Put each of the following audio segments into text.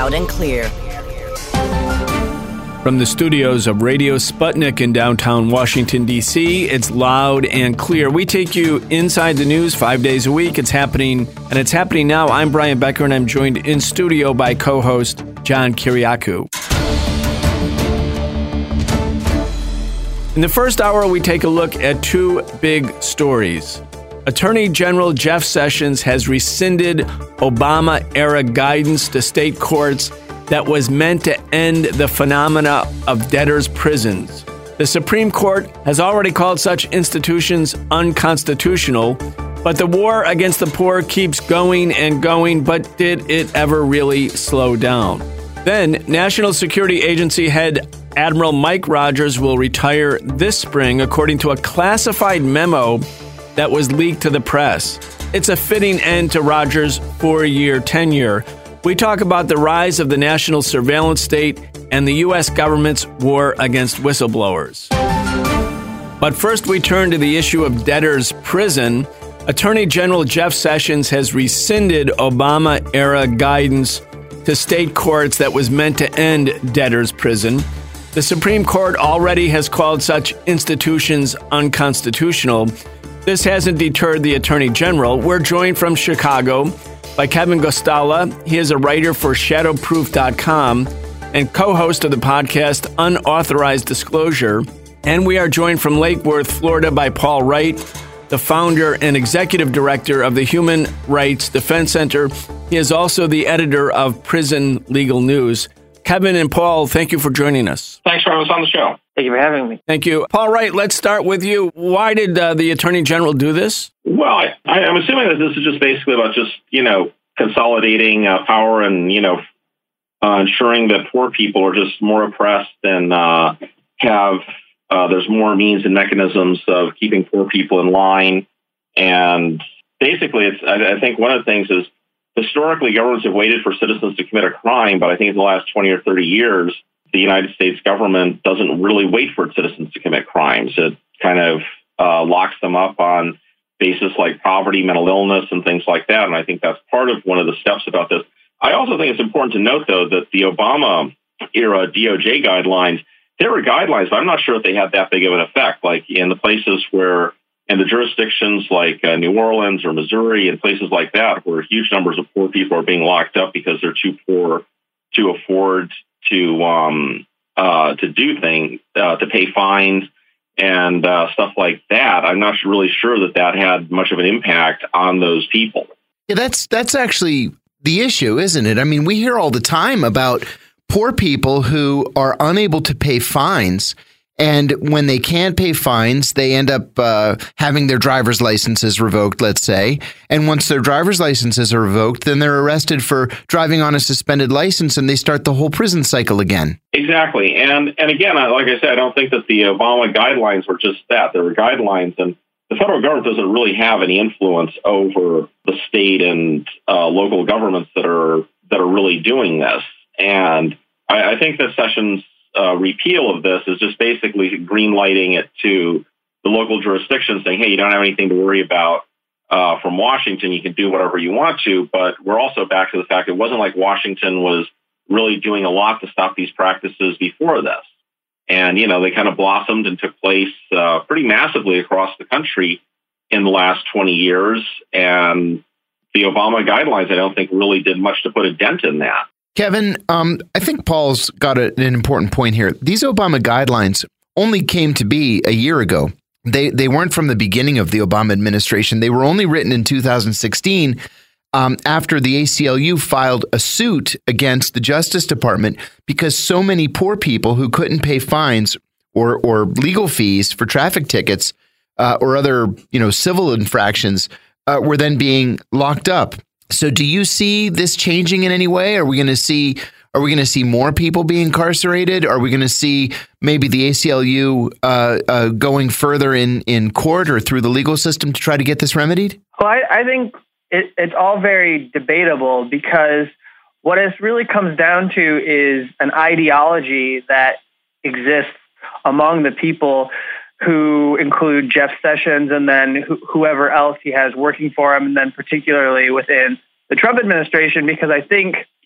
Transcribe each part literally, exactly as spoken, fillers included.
loud and clear. From the studios of Radio Sputnik in downtown Washington, D C, it's Loud and Clear. We take you inside the news five days a week. It's happening, and it's happening now. I'm Brian Becker, and I'm joined in studio by co-host John Kiriakou. In the first hour, we take a look at two big stories. Attorney General Jeff Sessions has rescinded Obama-era guidance to state courts that was meant to end the phenomena of debtors' prisons. The Supreme Court has already called such institutions unconstitutional, but the war against the poor keeps going and going, but did it ever really slow down? Then, National Security Agency head Admiral Mike Rogers will retire this spring, according to a classified memo that was leaked to the press. It's a fitting end to Rogers' four-year tenure. We talk about the rise of the national surveillance state and the U S government's war against whistleblowers. But first, we turn to the issue of debtors' prison. Attorney General Jeff Sessions has rescinded Obama-era guidance to state courts that was meant to end debtors' prison. The Supreme Court already has called such institutions unconstitutional. This hasn't deterred the Attorney General. We're joined from Chicago by Kevin Gostala. He is a writer for shadowproof dot com and co-host of the podcast Unauthorized Disclosure. And we are joined from Lake Worth, Florida by Paul Wright, the founder and executive director of the Human Rights Defense Center. He is also the editor of Prison Legal News. Kevin and Paul, thank you for joining us. Thanks for having us on the show. Thank you for having me. Thank you. Paul Wright, let's start with you. Why did uh, the Attorney General do this? Well, I, I'm assuming that this is just basically about just, you know, consolidating uh, power and, you know, uh, ensuring that poor people are just more oppressed and uh, have, uh, there's more means and mechanisms of keeping poor people in line. And basically, it's, I, I think one of the things is historically governments have waited for citizens to commit a crime, but I think in the last twenty or thirty years, the United States government doesn't really wait for its citizens to commit crimes. It kind of uh, locks them up on basis like poverty, mental illness, and things like that. And I think that's part of one of the steps about this. I also think it's important to note, though, that the Obama-era D O J guidelines, there were guidelines, but I'm not sure if they had that big of an effect. Like in the places where, in the jurisdictions like uh, New Orleans or Missouri and places like that, where huge numbers of poor people are being locked up because they're too poor to afford to um, uh, to do things, uh, to pay fines and uh, stuff like that. I'm not really sure that that had much of an impact on those people. Yeah, that's that's actually the issue, isn't it? I mean, we hear all the time about poor people who are unable to pay fines. And when they can't pay fines, they end up uh, having their driver's licenses revoked, let's say. And once their driver's licenses are revoked, then they're arrested for driving on a suspended license, and they start the whole prison cycle again. Exactly. And and again, like I said, I don't think that the Obama guidelines were just that. There were guidelines, and the federal government doesn't really have any influence over the state and uh, local governments that are that are really doing this. And I, I think that Sessions' Uh, repeal of this is just basically green lighting it to the local jurisdiction, saying, hey, you don't have anything to worry about uh, from Washington. You can do whatever you want to. But we're also back to the fact it wasn't like Washington was really doing a lot to stop these practices before this. And, you know, they kind of blossomed and took place uh, pretty massively across the country in the last twenty years. And the Obama guidelines, I don't think, really did much to put a dent in that. Kevin, um, I think Paul's got a, an important point here. These Obama guidelines only came to be a year ago. They they weren't from the beginning of the Obama administration. They were only written in two thousand sixteen um, after the A C L U filed a suit against the Justice Department because so many poor people who couldn't pay fines or or legal fees for traffic tickets uh, or other you know civil infractions uh, were then being locked up. So do you see this changing in any way? Are we going to see are we going to see more people be incarcerated? Are we going to see maybe the A C L U uh, uh, going further in, in court or through the legal system to try to get this remedied? Well, I, I think it, it's all very debatable because what it really comes down to is an ideology that exists among the people who include Jeff Sessions and then wh- whoever else he has working for him, and then particularly within the Trump administration, because I think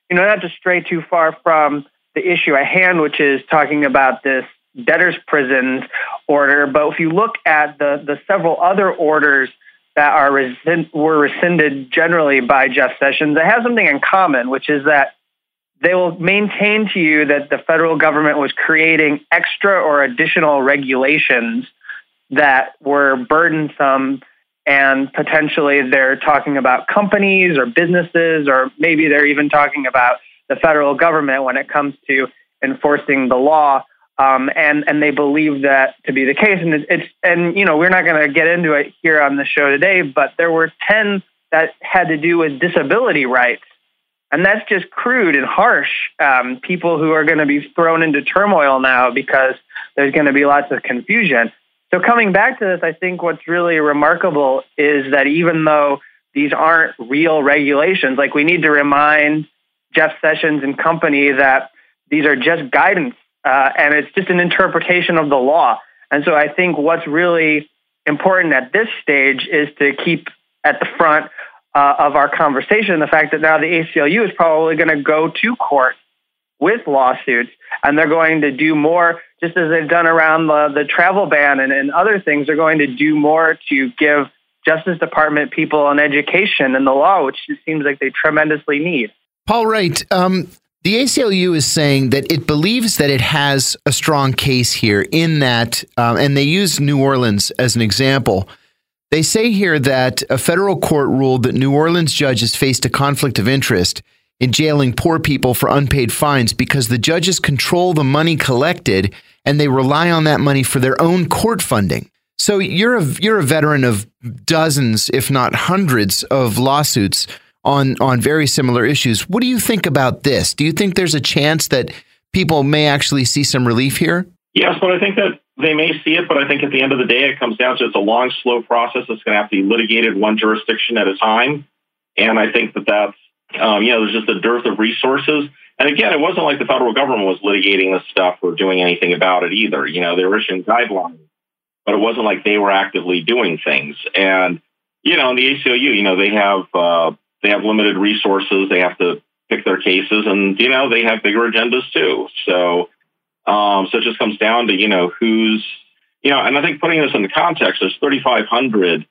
you know, not to stray too far from the issue at hand, which is talking about this debtor's prisons order, but if you look at the, the several other orders that are rescind, were rescinded generally by Jeff Sessions, they have something in common, which is that they will maintain to you that the federal government was creating extra or additional regulations that were burdensome, and potentially they're talking about companies or businesses, or maybe they're even talking about the federal government when it comes to enforcing the law. Um, and, and they believe that to be the case. And it, it's, and, you know, we're not going to get into it here on the show today, but there were ten that had to do with disability rights. And that's just crude and harsh. Um, people who are going to be thrown into turmoil now because there's going to be lots of confusion. So coming back to this, I think what's really remarkable is that even though these aren't real regulations, like we need to remind Jeff Sessions and company that these are just guidance, uh, and it's just an interpretation of the law. And so I think what's really important at this stage is to keep at the front uh, of our conversation the fact that now the A C L U is probably going to go to court with lawsuits, and they're going to do more, just as they've done around the, the travel ban and, and other things. They're going to do more to give Justice Department people an education in the law, which it seems like they tremendously need. Paul Wright, um, the A C L U is saying that it believes that it has a strong case here in that, um, and they use New Orleans as an example. They say here that a federal court ruled that New Orleans judges faced a conflict of interest in jailing poor people for unpaid fines because the judges control the money collected and they rely on that money for their own court funding. So you're a, you're a veteran of dozens, if not hundreds, of lawsuits on, on very similar issues. What do you think about this? Do you think there's a chance that people may actually see some relief here? Yes, but I think that they may see it, but I think at the end of the day, it comes down to it's a long, slow process that's going to have to be litigated one jurisdiction at a time. And I think that that's, um, you know, there's just a dearth of resources. And again, it wasn't like the federal government was litigating this stuff or doing anything about it either. You know, they were issuing guidelines, but it wasn't like they were actively doing things. And, you know, in the A C L U, you know, they have, uh, they have limited resources. They have to pick their cases, and, you know, they have bigger agendas too. So, um, so it just comes down to, you know, who's, you know, and I think putting this into context, there's thirty-five hundred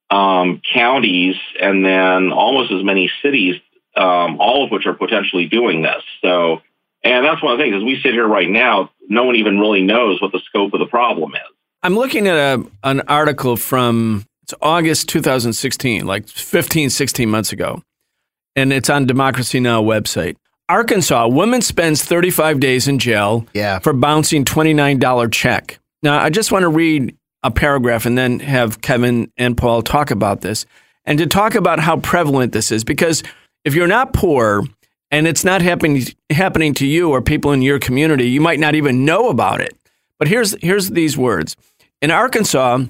um, counties and then almost as many cities, um, all of which are potentially doing this. So, and that's one of the things, as we sit here right now, no one even really knows what the scope of the problem is. I'm looking at a, an article from it's August two thousand sixteen, like fifteen, sixteen months ago, and it's on Democracy Now! Website. Arkansas, a woman spends thirty-five days in jail yeah. for bouncing twenty-nine dollars check. Now, I just want to read a paragraph and then have Kevin and Paul talk about this and to talk about how prevalent this is. Because if you're not poor and it's not happening happening to you or people in your community, you might not even know about it. But here's here's these words. In Arkansas,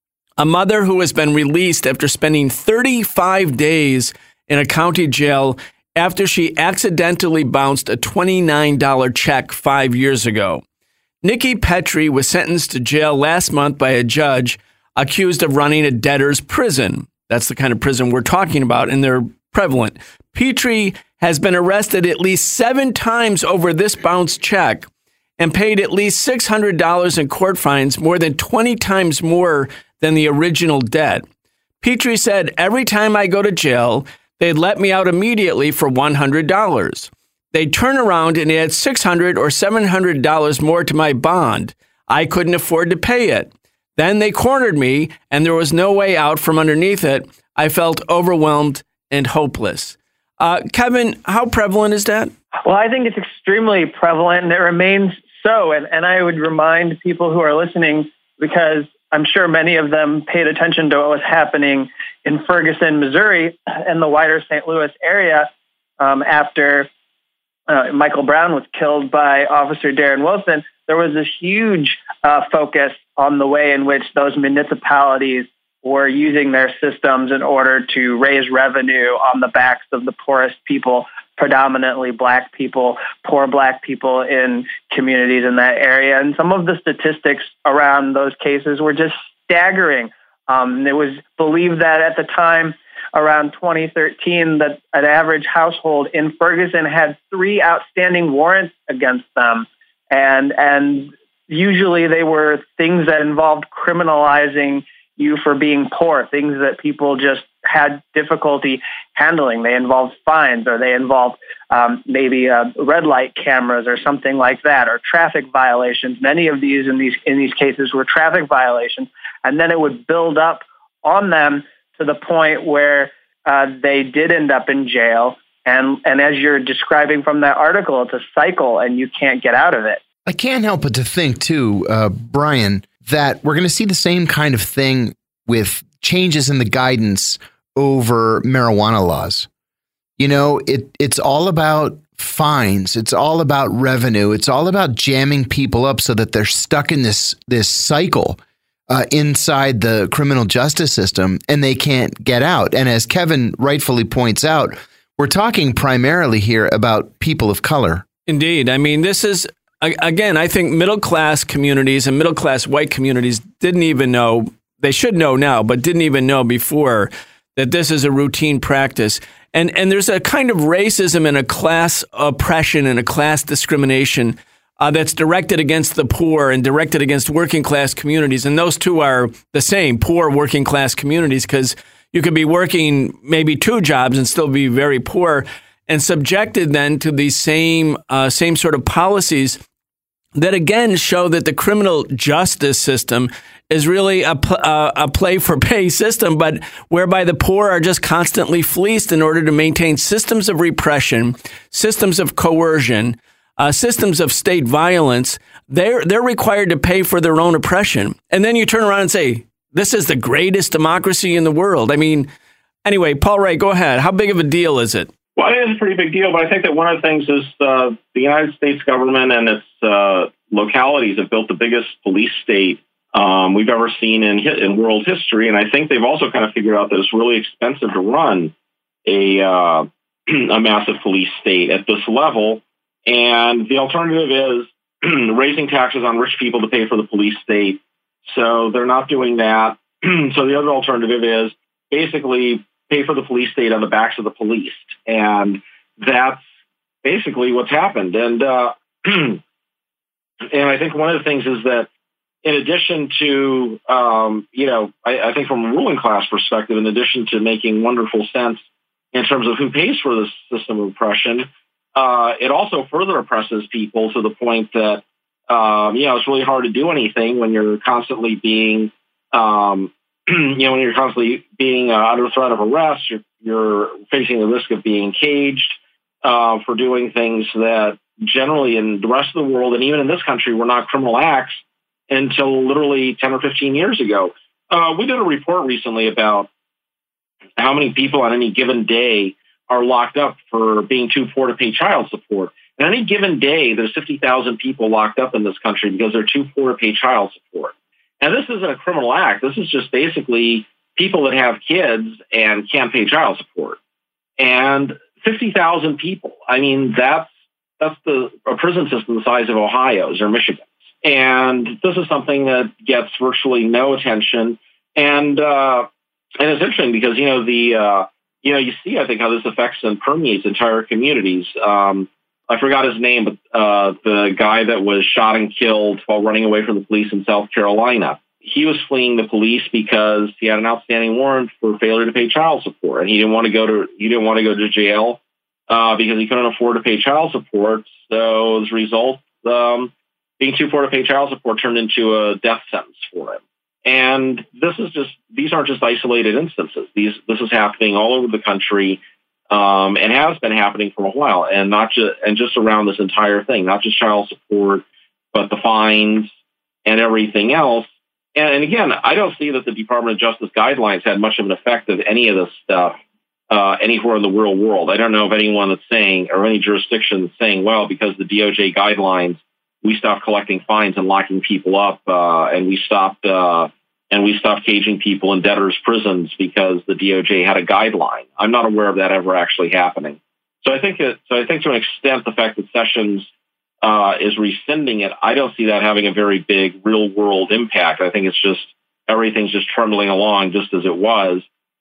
a mother who has been released after spending thirty-five days in a county jail after she accidentally bounced a twenty-nine dollars check five years ago. Nikki Petrie was sentenced to jail last month by a judge accused of running a debtor's prison. That's the kind of prison we're talking about, and they're prevalent. Petrie has been arrested at least seven times over this bounced check and paid at least six hundred dollars in court fines, more than twenty times more than the original debt. Petrie said, "Every time I go to jail, they'd let me out immediately for one hundred dollars. They'd turn around and add six hundred dollars or seven hundred dollars more to my bond. I couldn't afford to pay it. Then they cornered me, and there was no way out from underneath it. I felt overwhelmed and hopeless." Uh, Kevin, how prevalent is that? Well, I think it's extremely prevalent, and it remains so. And, and I would remind people who are listening, because I'm sure many of them paid attention to what was happening in Ferguson, Missouri, and the wider Saint Louis area um, after uh, Michael Brown was killed by Officer Darren Wilson. There was this huge uh, focus on the way in which those municipalities were using their systems in order to raise revenue on the backs of the poorest people, predominantly Black people, poor Black people in communities in that area. And some of the statistics around those cases were just staggering. Um, it was believed that at the time, around twenty thirteen that an average household in Ferguson had three outstanding warrants against them. And, and usually they were things that involved criminalizing you for being poor, things that people just had difficulty handling. They involved fines, or they involved um, maybe uh, red light cameras or something like that, or traffic violations. Many of these in these in these cases were traffic violations, and then it would build up on them to the point where uh, they did end up in jail. And and as you're describing from that article, it's a cycle, and you can't get out of it. I can't help but to think too, uh, Brian, that we're going to see the same kind of thing with changes in the guidance over marijuana laws. You know, it it's all about fines. It's all about revenue. It's all about jamming people up so that they're stuck in this this cycle uh, inside the criminal justice system and they can't get out. And as Kevin rightfully points out, we're talking primarily here about people of color. Indeed. I mean, this is, again, I think middle-class communities and middle-class white communities didn't even know, they should know now, but didn't even know before that this is a routine practice. And and there's a kind of racism and a class oppression and a class discrimination uh, that's directed against the poor and directed against working class communities. And those two are the same, poor working class communities, because you could be working maybe two jobs and still be very poor, and subjected then to these same uh, same sort of policies that again show that the criminal justice system is really a, uh, a play for pay system, but whereby the poor are just constantly fleeced in order to maintain systems of repression, systems of coercion, uh, systems of state violence. They're they're required to pay for their own oppression. And then you turn around and say, this is the greatest democracy in the world. I mean, anyway, Paul Wright, go ahead. How big of a deal is it? Well, it is a pretty big deal, but I think that one of the things is uh, the United States government and its uh, localities have built the biggest police state um, we've ever seen in in world history, and I think they've also kind of figured out that it's really expensive to run a uh, a massive police state at this level, and the alternative is raising taxes on rich people to pay for the police state. So they're not doing that. So the other alternative is basically pay for the police state on the backs of the policed. And that's basically what's happened. And uh, and I think one of the things is that in addition to, um, you know, I, I think from a ruling class perspective, in addition to making wonderful sense in terms of who pays for this system of oppression, uh, it also further oppresses people to the point that, um, you know, it's really hard to do anything when you're constantly being, um, you know, when you're constantly being uh, under threat of arrest, you're, you're facing the risk of being caged uh, for doing things that generally in the rest of the world, and even in this country, were not criminal acts until literally ten or fifteen years ago. Uh, we did a report recently about how many people on any given day are locked up for being too poor to pay child support. On any given day, there's fifty thousand people locked up in this country because they're too poor to pay child support. And this isn't a criminal act. This is just basically people that have kids and can't pay child support. And fifty thousand people. I mean, that's that's the a prison system the size of Ohio's or Michigan's. And this is something that gets virtually no attention. And uh, and it's interesting because, you know, the uh, you know, you see, I think, how this affects and permeates entire communities. Um, I forgot his name, but uh, the guy that was shot and killed while running away from the police in South Carolina. He was fleeing the police because he had an outstanding warrant for failure to pay child support, and he didn't want to go to he didn't want to go to jail uh, because he couldn't afford to pay child support. So as a result, um, being too poor to pay child support turned into a death sentence for him. And this is just these aren't just isolated instances. These this is happening all over the country. Um, and has been happening for a while, and not just and just around this entire thing, not just child support, but the fines and everything else. And, and again, I don't see that the Department of Justice guidelines had much of an effect of any of this stuff uh, anywhere in the real world. I don't know of anyone that's saying, or any jurisdiction that's saying, well, because the D O J guidelines, we stopped collecting fines and locking people up, uh, and we stopped. Uh, And we stopped caging people in debtors' prisons because the D O J had a guideline. I'm not aware of that ever actually happening. So I think that, so I think to an extent, the fact that Sessions uh, is rescinding it, I don't see that having a very big real world impact. I think it's just everything's just trundling along just as it was.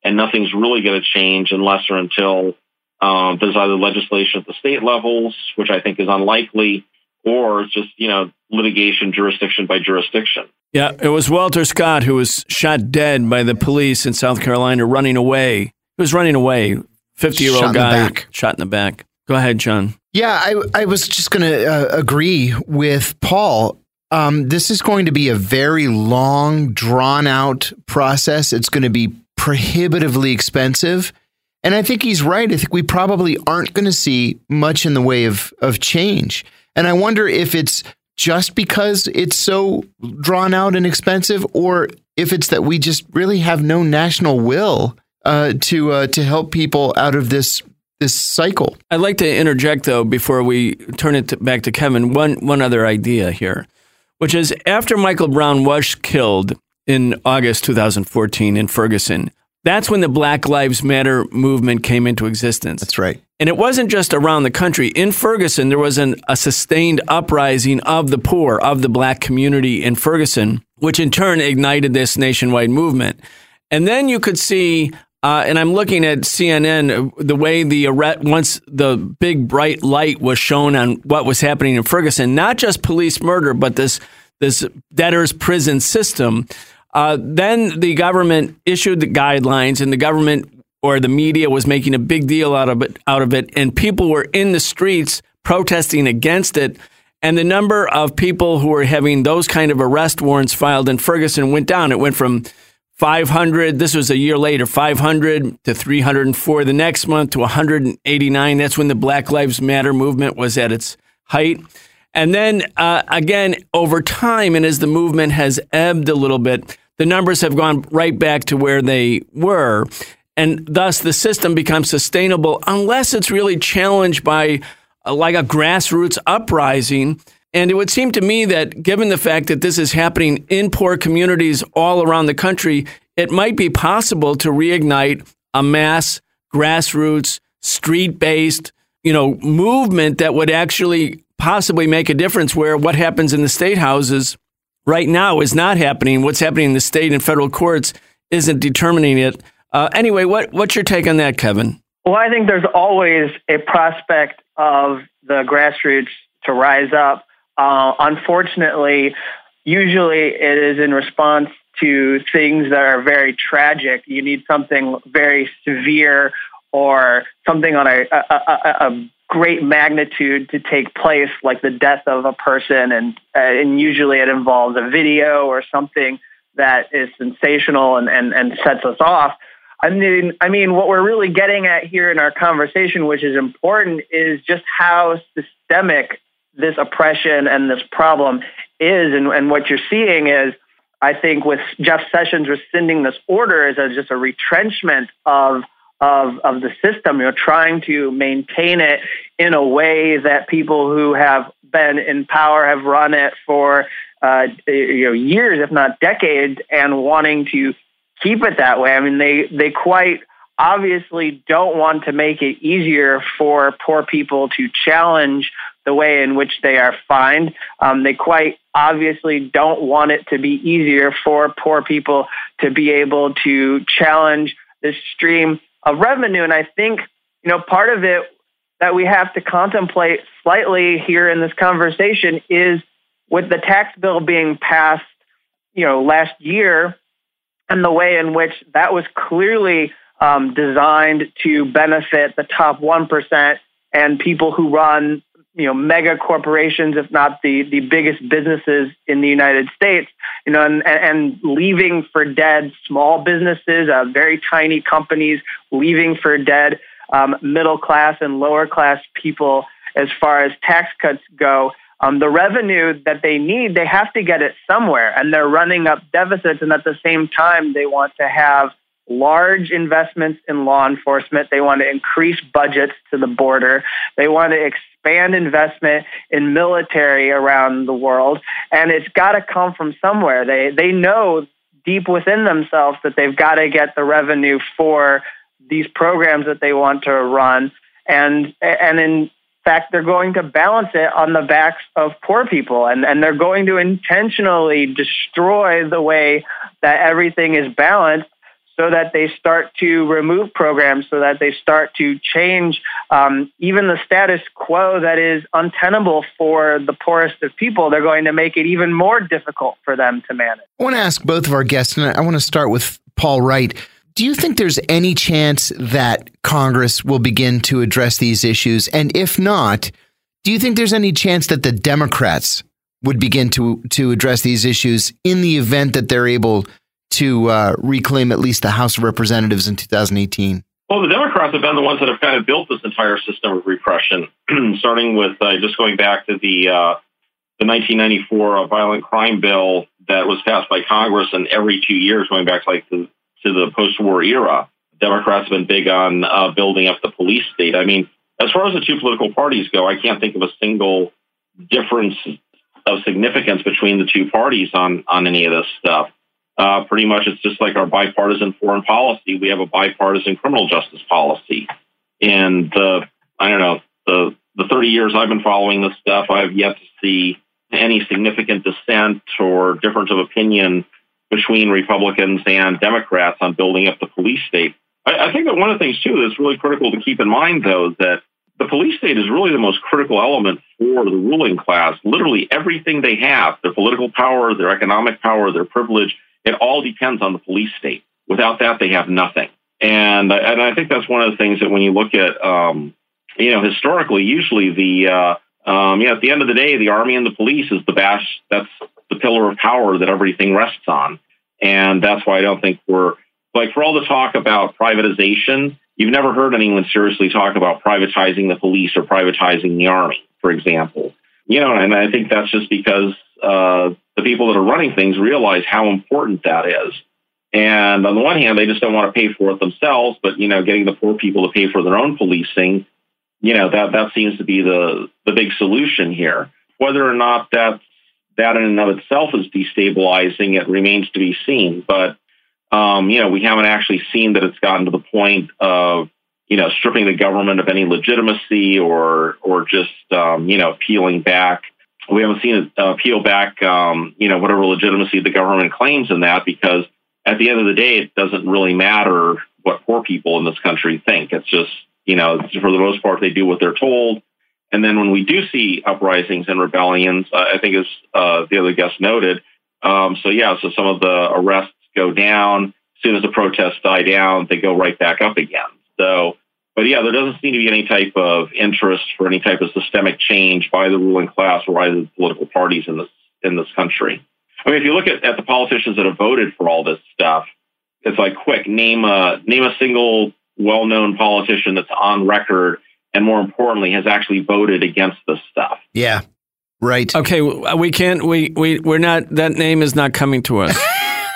and nothing's really going to change unless or until um, there's either legislation at the state levels, which I think is unlikely, or just, you know, litigation jurisdiction by jurisdiction. Yeah, it was Walter Scott who was shot dead by the police in South Carolina running away. He was running away, fifty-year-old guy shot in the back. Go ahead, John. Yeah, I, I was just going to uh, agree with Paul. Um, this is going to be a very long, drawn-out process. It's going to be prohibitively expensive. And I think he's right. I think we probably aren't going to see much in the way of, of change. And I wonder if it's just because it's so drawn out and expensive, or if it's that we just really have no national will uh, to uh, to help people out of this this cycle. I'd like to interject, though, before we turn it to, back to Kevin, one one other idea here, which is after Michael Brown was killed in August two thousand fourteen in Ferguson, that's when the Black Lives Matter movement came into existence. That's right. And it wasn't just around the country. In Ferguson, there was an, a sustained uprising of the poor, of the black community in Ferguson, which in turn ignited this nationwide movement. And then you could see, uh, and I'm looking at C N N, the way the once the big bright light was shown on what was happening in Ferguson, not just police murder, but this this debtor's prison system. Uh, then the government issued the guidelines, and the government or the media was making a big deal out of it, out of it, and people were in the streets protesting against it. And the number of people who were having those kind of arrest warrants filed in Ferguson went down. It went from five hundred, this was a year later, five hundred to three hundred four the next month to one hundred eighty-nine. That's when the Black Lives Matter movement was at its height. And then uh, again, over time, and as the movement has ebbed a little bit, the numbers have gone right back to where they were. And thus the system becomes sustainable unless it's really challenged by uh, like a grassroots uprising. And it would seem to me that given the fact that this is happening in poor communities all around the country, it might be possible to reignite a mass grassroots, street-based, you know, movement that would actually possibly make a difference, where what happens in the state houses right now is not happening. What's happening in the state and federal courts isn't determining it. Uh, anyway, what what's your take on that, Kevin? Well, I think there's always a prospect of the grassroots to rise up. Uh, unfortunately, usually it is in response to things that are very tragic. You need something very severe or something on a, a, a, a great magnitude to take place, like the death of a person, and uh, and usually it involves a video or something that is sensational and, and, and sets us off. I mean, I mean, what we're really getting at here in our conversation, which is important, is just how systemic this oppression and this problem is. And, and what you're seeing is, I think, with Jeff Sessions rescinding this order, is a, just a retrenchment of of of the system. You know, trying to maintain it in a way that people who have been in power have run it for uh, you know years, if not decades, and wanting to keep it that way. I mean, they, they quite obviously don't want to make it easier for poor people to challenge the way in which they are fined. Um, they quite obviously don't want it to be easier for poor people to be able to challenge this stream of revenue. And I think, you know, part of it that we have to contemplate slightly here in this conversation is, with the tax bill being passed, you know, last year, and the way in which that was clearly um, designed to benefit the top one percent and people who run, you know, mega corporations, if not the, the biggest businesses in the United States, you know, and, and leaving for dead small businesses, uh, very tiny companies, leaving for dead um, middle class and lower class people as far as tax cuts go. Um, the revenue that they need, they have to get it somewhere, and they're running up deficits. And at the same time, they want to have large investments in law enforcement. They want to increase budgets to the border. They want to expand investment in military around the world. And it's got to come from somewhere. They they know deep within themselves that they've got to get the revenue for these programs that they want to run. And and in fact, they're going to balance it on the backs of poor people, and, and they're going to intentionally destroy the way that everything is balanced so that they start to remove programs, so that they start to change um, even the status quo that is untenable for the poorest of people. They're going to make it even more difficult for them to manage. I want to ask both of our guests, and I want to start with Paul Wright. Do you think there's any chance that Congress will begin to address these issues? And if not, do you think there's any chance that the Democrats would begin to, to address these issues in the event that they're able to uh, reclaim at least the House of Representatives in two thousand eighteen? Well, the Democrats have been the ones that have kind of built this entire system of repression, starting with uh, just going back to the uh, the nineteen ninety-four violent crime bill that was passed by Congress, and every two years, going back to like the, to the post-war era, Democrats have been big on uh, building up the police state. I mean, as far as the two political parties go, I can't think of a single difference of significance between the two parties on on any of this stuff. Uh, pretty much, it's just like our bipartisan foreign policy. We have a bipartisan criminal justice policy. And the, I don't know, the, the thirty years I've been following this stuff, I've yet to see any significant dissent or difference of opinion between Republicans and Democrats on building up the police state. I, I think that one of the things, too, that's really critical to keep in mind, though, is that the police state is really the most critical element for the ruling class. Literally everything they have, their political power, their economic power, their privilege, it all depends on the police state. Without that, they have nothing. And, and I think that's one of the things that when you look at, um, you know, historically, usually the, uh, um, you know, at the end of the day, the army and the police is the bash, that's the pillar of power that everything rests on. And that's why I don't think we're, like, for all the talk about privatization, you've never heard anyone seriously talk about privatizing the police or privatizing the army, for example. You know, and I think that's just because uh, the people that are running things realize how important that is. And on the one hand, they just don't want to pay for it themselves, but, you know, getting the poor people to pay for their own policing, you know, that, that seems to be the, the big solution here. Whether or not that's, that in and of itself is destabilizing, it remains to be seen. But, um, you know, we haven't actually seen that it's gotten to the point of, you know, stripping the government of any legitimacy or, or just, um, you know, peeling back. We haven't seen it uh, peel back, um, you know, whatever legitimacy the government claims in that, because at the end of the day, it doesn't really matter what poor people in this country think. It's just, you know, for the most part, they do what they're told. And then when we do see uprisings and rebellions, uh, I think as uh, the other guest noted, um, so yeah, so some of the arrests go down. As soon as the protests die down, they go right back up again. So, but yeah, there doesn't seem to be any type of interest for any type of systemic change by the ruling class or by the political parties in this in this country. I mean, if you look at, at the politicians that have voted for all this stuff, it's like, quick, name a name a single well-known politician that's on record and, more importantly, has actually voted against this stuff. Yeah, right. Okay, we can't. We we we're not. That name is not coming to us.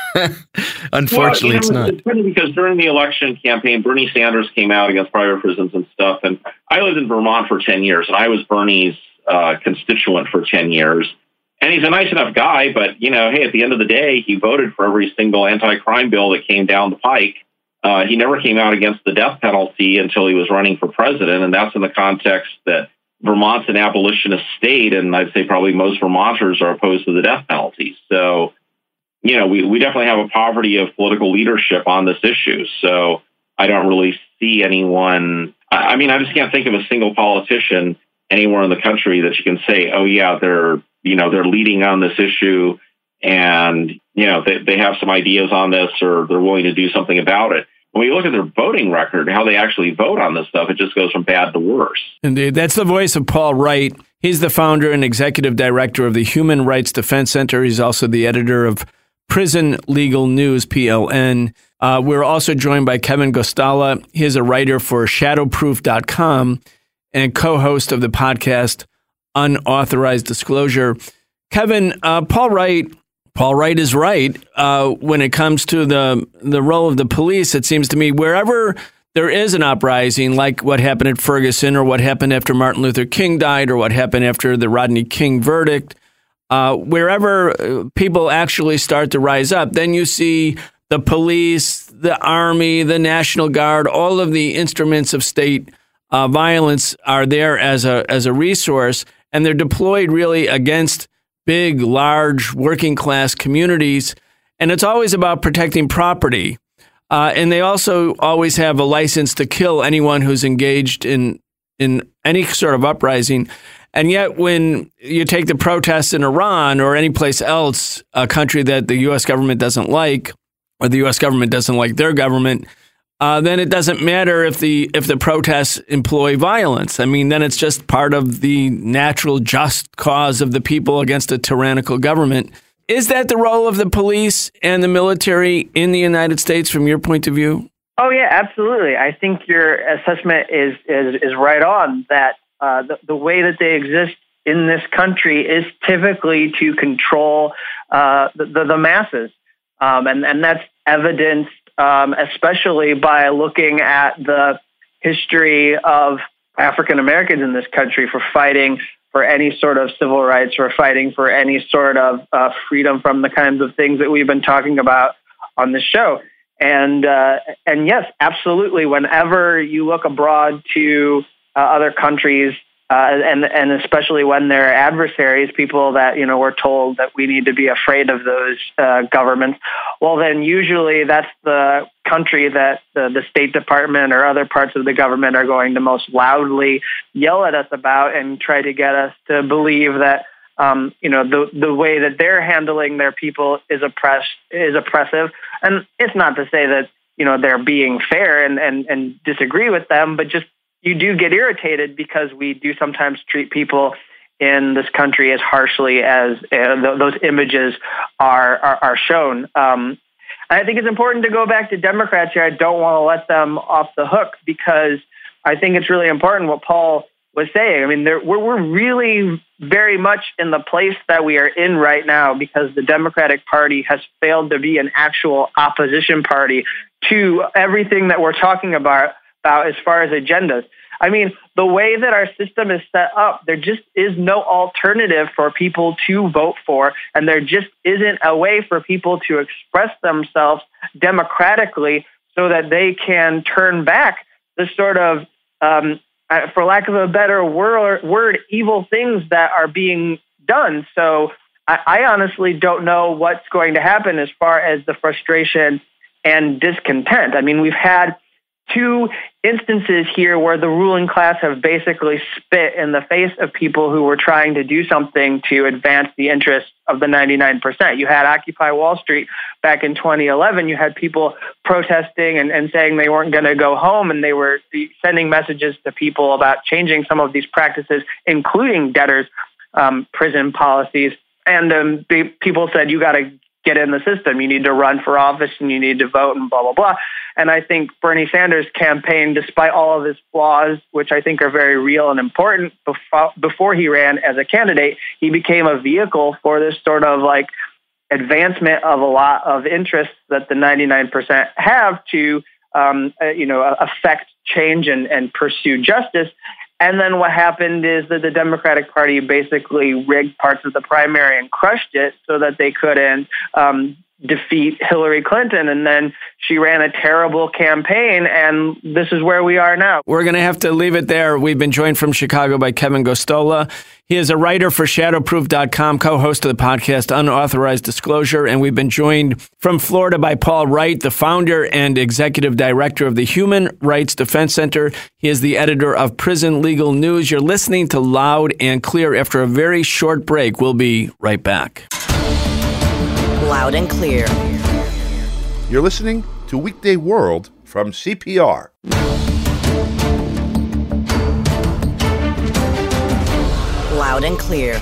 Unfortunately, well, you know, it's not. It's because during the election campaign, Bernie Sanders came out against private prisons and stuff. And I lived in Vermont for ten years, and I was Bernie's uh, constituent for ten years. And he's a nice enough guy, but, you know, hey, at the end of the day, he voted for every single anti-crime bill that came down the pike. Uh, he never came out against the death penalty until he was running for president. And that's in the context that Vermont's an abolitionist state, and I'd say probably most Vermonters are opposed to the death penalty. So, you know, we, we definitely have a poverty of political leadership on this issue. So I don't really see anyone. I, I mean, I just can't think of a single politician anywhere in the country that you can say, oh, yeah, they're, you know, they're leading on this issue and, you know, they, they have some ideas on this or they're willing to do something about it. When you look at their voting record, how they actually vote on this stuff, it just goes from bad to worse. Indeed. That's the voice of Paul Wright. He's the founder and executive director of the Human Rights Defense Center. He's also the editor of Prison Legal News, P L N. Uh, we're also joined by Kevin Gostala. He's a writer for shadowproof dot com and co-host of the podcast Unauthorized Disclosure. Kevin, uh, Paul Wright, Paul Wright is right uh, when it comes to the the role of the police. It seems to me wherever there is an uprising, like what happened at Ferguson or what happened after Martin Luther King died or what happened after the Rodney King verdict, uh, wherever people actually start to rise up, then you see the police, the army, the National Guard, all of the instruments of state uh, violence are there as a as a resource. And they're deployed really against big, large, working class communities. And it's always about protecting property. Uh, and they also always have a license to kill anyone who's engaged in in any sort of uprising. And yet when you take the protests in Iran or any place else, a country that the U S government doesn't like, or the U S government doesn't like their government, uh, then it doesn't matter if the if the protests employ violence. I mean, then it's just part of the natural just cause of the people against a tyrannical government. Is that the role of the police and the military in the United States from your point of view? Oh, yeah, absolutely. I think your assessment is is, is right on, that uh, the, the way that they exist in this country is typically to control uh, the, the, the masses. Um, and, and that's evidenced um, especially by looking at the history of African Americans in this country for fighting for any sort of civil rights, for fighting for any sort of uh, freedom from the kinds of things that we've been talking about on the show. And uh, and yes, absolutely. Whenever you look abroad to uh, other countries, uh, and and especially when they're adversaries, people that you know we're told that we need to be afraid of those uh, governments. Well, then usually that's the country that the, the State Department or other parts of the government are going to most loudly yell at us about and try to get us to believe that. Um, you know, the the way that they're handling their people is oppress is oppressive. And it's not to say that, you know, they're being fair and, and, and disagree with them, but just you do get irritated because we do sometimes treat people in this country as harshly as uh, th- those images are are, are shown. Um, and I think it's important to go back to Democrats here. I don't want to let them off the hook because I think it's really important what Paul was saying. I mean, we're, we're really very much in the place that we are in right now because the Democratic Party has failed to be an actual opposition party to everything that we're talking about, about as far as agendas. I mean, the way that our system is set up, there just is no alternative for people to vote for, and there just isn't a way for people to express themselves democratically so that they can turn back the sort of um, Uh, for lack of a better word, word, evil things that are being done. So I, I honestly don't know what's going to happen as far as the frustration and discontent. I mean, we've had two instances here where the ruling class have basically spit in the face of people who were trying to do something to advance the interests of the ninety-nine percent. You had Occupy Wall Street back in twenty eleven. You had people protesting and, and saying they weren't going to go home, and they were sending messages to people about changing some of these practices, including debtors' um, prison policies. And um, people said, you got to get in the system. You need to run for office and you need to vote and blah, blah, blah. And I think Bernie Sanders' campaign, despite all of his flaws, which I think are very real and important, before, before he ran as a candidate, he became a vehicle for this sort of like advancement of a lot of interests that the ninety-nine percent have to, um, uh, you know, affect change and, and pursue justice. And then what happened is that the Democratic Party basically rigged parts of the primary and crushed it so that they couldn't um, defeat Hillary Clinton. And then she ran a terrible campaign, and this is where we are now. We're going to have to leave it there. We've been joined from Chicago by Kevin Gosztola. He is a writer for Shadowproof dot com, co-host of the podcast Unauthorized Disclosure, and we've been joined from Florida by Paul Wright, the founder and executive director of the Human Rights Defense Center. He is the editor of Prison Legal News. You're listening to Loud and Clear. After a very short break, we'll be right back. Loud and Clear. You're listening to Weekday World from C P R. Loud and Clear.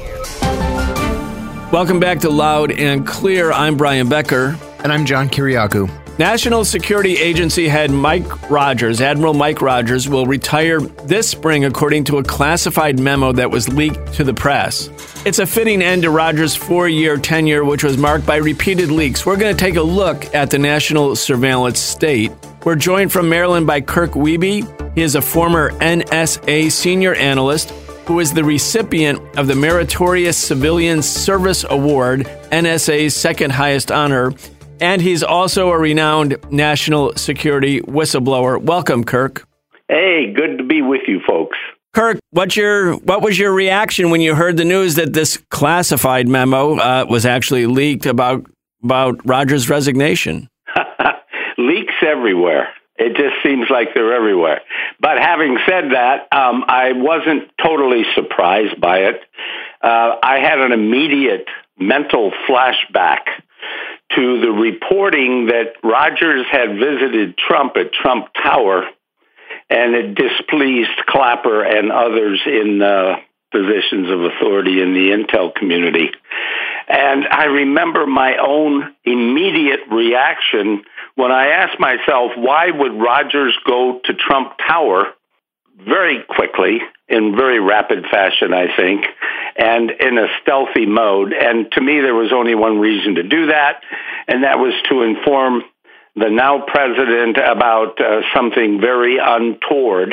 Welcome back to Loud and Clear. I'm Brian Becker. And I'm John Kiriakou. National Security Agency head Mike Rogers, Admiral Mike Rogers, will retire this spring according to a classified memo that was leaked to the press. It's a fitting end to Rogers' four-year tenure, which was marked by repeated leaks. We're going to take a look at the national surveillance state. We're joined from Maryland by Kirk Wiebe. He is a former N S A senior analyst who is the recipient of the Meritorious Civilian Service Award, N S A's second highest honor. And he's also a renowned national security whistleblower. Welcome, Kirk. Hey, good to be with you folks. Kirk, what's your what was your reaction when you heard the news that this classified memo uh, was actually leaked about about Rogers' resignation? Leaked everywhere. It just seems like they're everywhere. But having said that, um, I wasn't totally surprised by it. Uh, I had an immediate mental flashback to the reporting that Rogers had visited Trump at Trump Tower, and it displeased Clapper and others in uh, positions of authority in the intel community. And I remember my own immediate reaction when I asked myself, why would Rogers go to Trump Tower very quickly, in very rapid fashion, I think, and in a stealthy mode? And to me, there was only one reason to do that, and that was to inform the now president about uh, something very untoward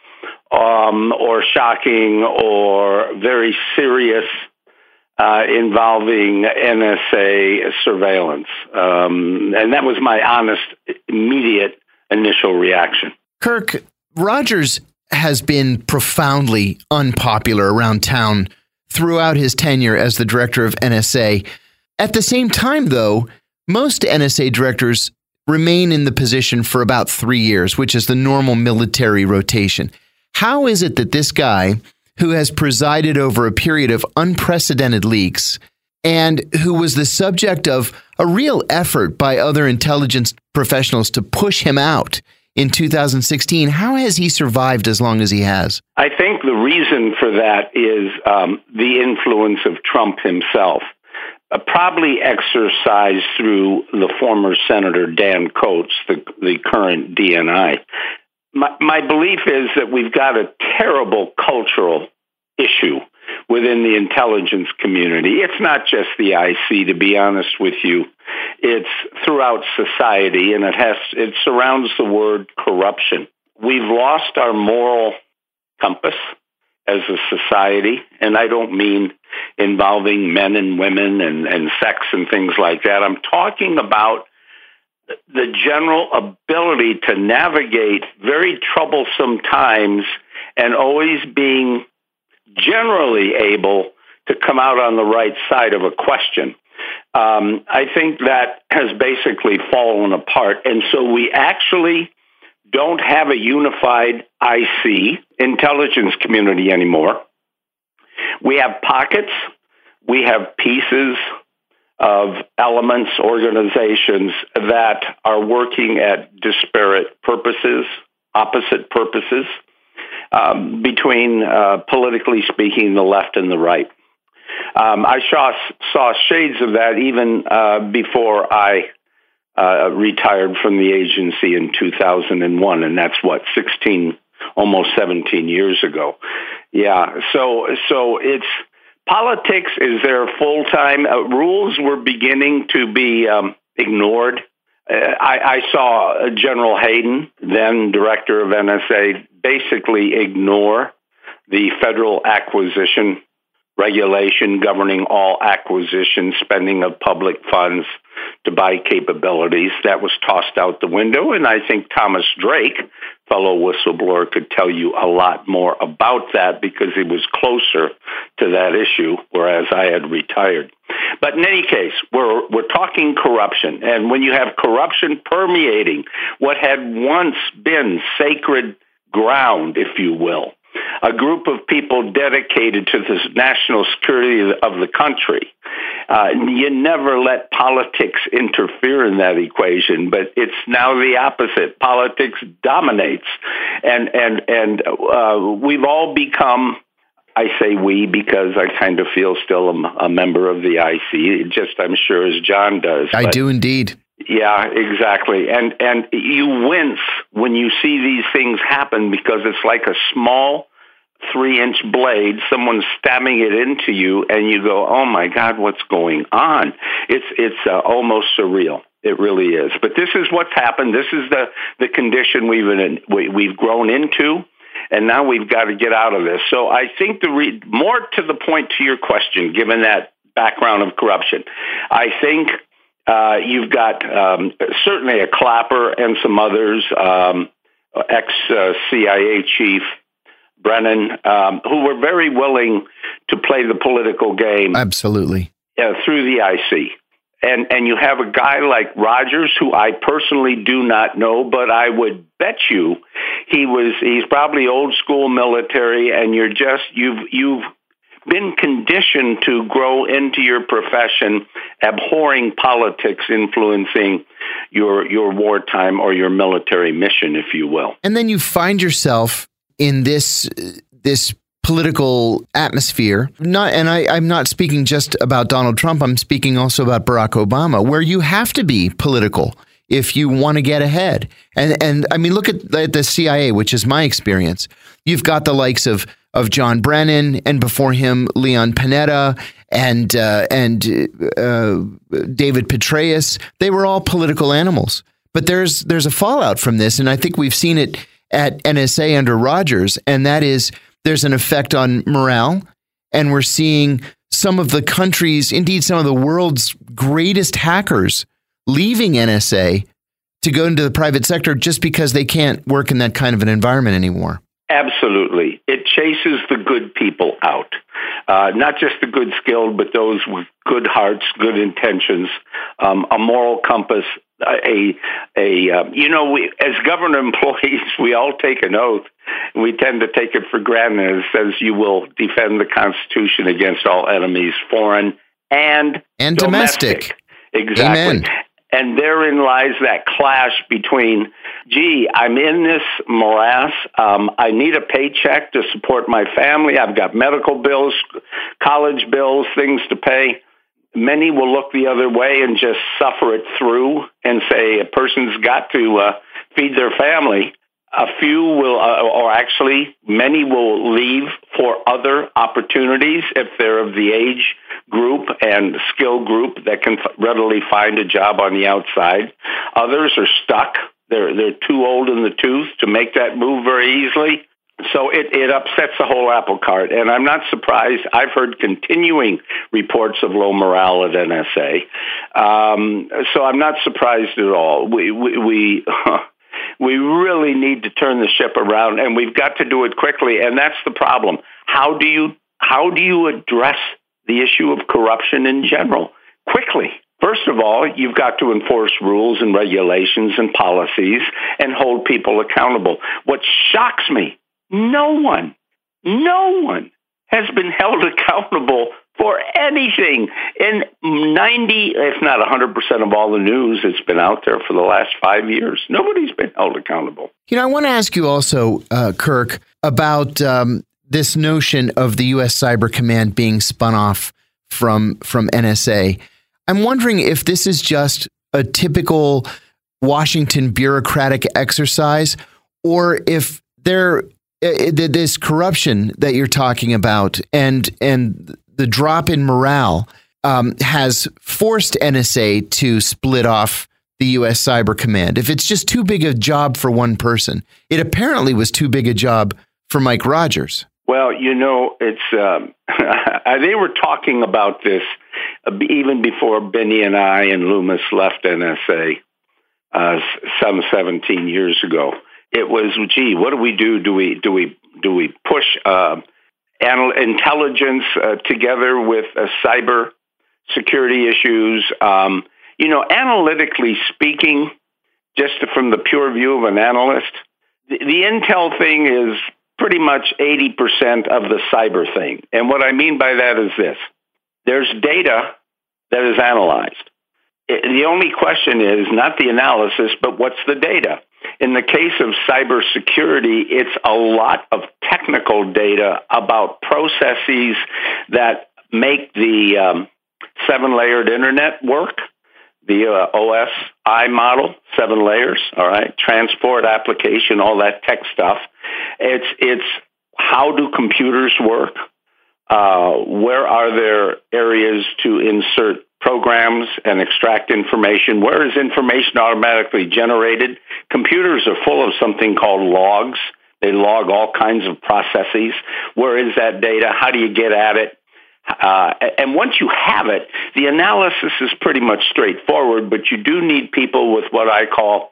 um, or shocking or very serious Uh, involving N S A surveillance. Um, and that was my honest, immediate initial reaction. Kirk, Rogers has been profoundly unpopular around town throughout his tenure as the director of N S A. At the same time, though, most N S A directors remain in the position for about three years, which is the normal military rotation. How is it that this guy, who has presided over a period of unprecedented leaks and who was the subject of a real effort by other intelligence professionals to push him out in two thousand sixteen, how has he survived as long as he has? I think the reason for that is um, the influence of Trump himself, uh, probably exercised through the former Senator Dan Coats, the, the current D N I. My, my belief is that we've got a terrible cultural issue within the intelligence community. It's not just the I C, to be honest with you. It's throughout society, and it has it surrounds the word corruption. We've lost our moral compass as a society, and I don't mean involving men and women and, and sex and things like that. I'm talking about the general ability to navigate very troublesome times and always being generally able to come out on the right side of a question. Um, I think that has basically fallen apart. And so we actually don't have a unified I C, intelligence community anymore. We have pockets, we have pieces of elements, organizations that are working at disparate purposes, opposite purposes, um, between, uh, politically speaking, the left and the right. Um, I saw, saw shades of that even uh, before I uh, retired from the agency in two thousand one, and that's what, sixteen, almost seventeen years ago. Yeah, so so it's politics is there full time. Uh, rules were beginning to be um, ignored. Uh, I, I saw General Hayden, then director of N S A, basically ignore the federal acquisition regulation governing all acquisition spending of public funds to buy capabilities. That was tossed out the window, and I think Thomas Drake, fellow whistleblower, could tell you a lot more about that because he was closer to that issue, whereas I had retired. But in any case, we're we're talking corruption, and when you have corruption permeating what had once been sacred ground, if you will, a group of people dedicated to the national security of the country. Uh, you never let politics interfere in that equation, but it's now the opposite. Politics dominates, and and and uh, we've all become. I say we because I kind of feel still a, a member of the I C. Just I'm sure as John does. I do indeed. Yeah, exactly. And and you wince when you see these things happen because it's like a small three-inch blade, someone's stabbing it into you, and you go, oh, my God, what's going on? It's it's uh, almost surreal. It really is. But this is what's happened. This is the, the condition we've, in, we, we've grown into, and now we've got to get out of this. So I think the re- more to the point to your question, given that background of corruption, I think uh, you've got um, certainly a Clapper and some others, um, ex-C I A chief, Brennan, um, who were very willing to play the political game. Absolutely. Uh, through the I C. and, and you have a guy like Rogers, who I personally do not know, but I would bet you he was he's probably old school military, and you're just you've you've been conditioned to grow into your profession abhorring politics influencing your your wartime or your military mission, if you will. And then you find yourself in this this political atmosphere. Not, and I, I'm not speaking just about Donald Trump. I'm speaking also about Barack Obama, where you have to be political if you want to get ahead. And and I mean, look at, at the C I A, which is my experience. You've got the likes of of John Brennan, and before him, Leon Panetta, and uh, and uh, David Petraeus. They were all political animals. But there's there's a fallout from this, and I think we've seen it at N S A under Rogers, and that is there's an effect on morale, and we're seeing some of the countries, indeed some of the world's greatest hackers, leaving N S A to go into the private sector just because they can't work in that kind of an environment anymore. Absolutely. It chases the good people out, uh, not just the good skilled, but those with good hearts, good intentions, um, a moral compass, a, a uh, you know, we as government employees, we all take an oath. We tend to take it for granted. It says you will defend the Constitution against all enemies, foreign and, and domestic. domestic. Exactly. Amen. And therein lies that clash between, gee, I'm in this morass. Um, I need a paycheck to support my family. I've got medical bills, college bills, things to pay. Many will look the other way and just suffer it through and say a person's got to uh, feed their family. A few will, uh, or actually many will leave for other opportunities if they're of the age group and skill group that can readily find a job on the outside. Others are stuck. They're they're too old in the tooth to make that move very easily. So it, it upsets the whole apple cart. And I'm not surprised. I've heard continuing reports of low morale at N S A. Um, so I'm not surprised at all. We, we, we We really need to turn the ship around, and we've got to do it quickly. And that's the problem. How do you how do you address the issue of corruption in general? Quickly. First of all, you've got to enforce rules and regulations and policies and hold people accountable. What shocks me, no one, no one has been held accountable for anything in ninety, if not one hundred percent of all the news that's been out there for the last five years. Nobody's been held accountable. You know, I want to ask you also, uh, Kirk, about um, this notion of the U S Cyber Command being spun off from from N S A. I'm wondering if this is just a typical Washington bureaucratic exercise, or if there uh, this corruption that you're talking about and and the drop in morale um, has forced N S A to split off the U S Cyber Command. If it's just too big a job for one person, it apparently was too big a job for Mike Rogers. Well, you know, it's um, they were talking about this even before Benny and I and Loomis left N S A uh, some seventeen years ago. It was, gee, what do we do? Do we do we do we push Uh, Anal- intelligence uh, together with uh, cyber security issues? Um, you know, analytically speaking, just from the pure view of an analyst, the, the intel thing is pretty much eighty percent of the cyber thing. And what I mean by that is this. There's data that is analyzed. It, the only question is not the analysis, but what's the data? In the case of cybersecurity, it's a lot of technical data about processes that make the um, seven-layered internet work, the uh, O S I model, seven layers, all right, transport, application, all that tech stuff. It's it's how do computers work? Uh, where are there areas to insert programs and extract information? Where is information automatically generated? Computers are full of something called logs. They log all kinds of processes. Where is that data? How do you get at it? Uh, and once you have it, the analysis is pretty much straightforward, but you do need people with what I call